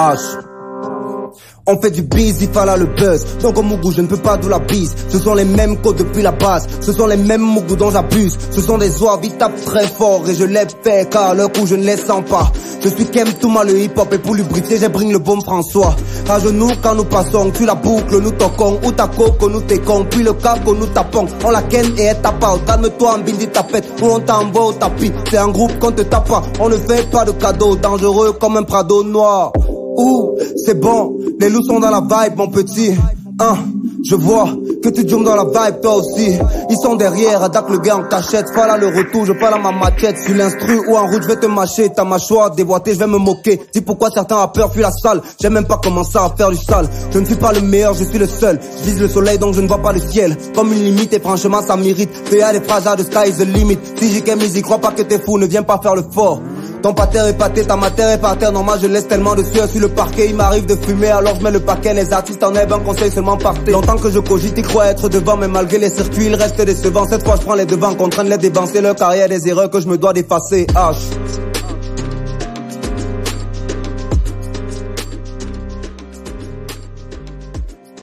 H. On fait du biz, il fallait le buzz. Donc au Mougou, je ne peux pas d'où la bise. Ce sont les mêmes codes depuis la base. Ce sont les mêmes Mougou dont j'abuse. Ce sont des oies, ils tapent très fort. Et je les fais car leur coup je ne les sens pas. Je suis Kem Touma le hip hop. Et pour lubrifier j'ai bring le bon François. À genoux quand nous passons, tu la boucle, nous toquons. Ou ta coco, nous t'écons. Puis le cap nous tapons. On la ken et elle tape out. Calme-toi en bindi tapette. Ou on t'envoie au tapis. C'est un groupe qu'on te tape pas. On ne fait pas de cadeaux. Dangereux comme un Prado noir. Ouh, c'est bon, les loups sont dans la vibe, mon petit. Je vois que tu jumps dans la vibe, toi aussi. Ils sont derrière, attaque le gars en cachette. Fala le retour, je parle à ma machette. Sur l'instru ou en route, je vais te mâcher. Ta mâchoire déboîtée, je vais me moquer. Dis pourquoi certains rappeurs fuient la salle. J'ai même pas commencé à faire du sale. Je ne suis pas le meilleur, je suis le seul. Je vise le soleil, donc je ne vois pas le ciel. Comme une limite, et franchement, ça m'irrite. PA des phrases de sky is the limit. Si j'y qu'aime, y crois pas que t'es fou, ne viens pas faire le fort. Ton pater est pâté, ta matière est par terre. Normal, je laisse tellement de sueur sur le parquet. Il m'arrive de fumer, alors je mets le paquet. Les artistes en aiment un conseil seulement partez. Longtemps que je cogite, ils croient être devant. Mais malgré les circuits, il reste décevant. Cette fois, je prends les devants, contraindre les dévancer. Leur carrière, des erreurs que je me dois d'effacer. H.